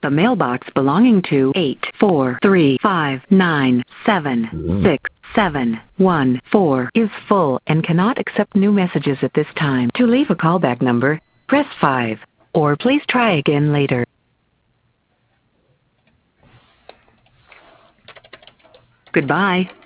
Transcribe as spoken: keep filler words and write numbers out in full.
The mailbox belonging to eight four three five nine seven six seven one four is full and cannot accept new messages at this time. To leave a callback number, press five, or please try again later. Goodbye.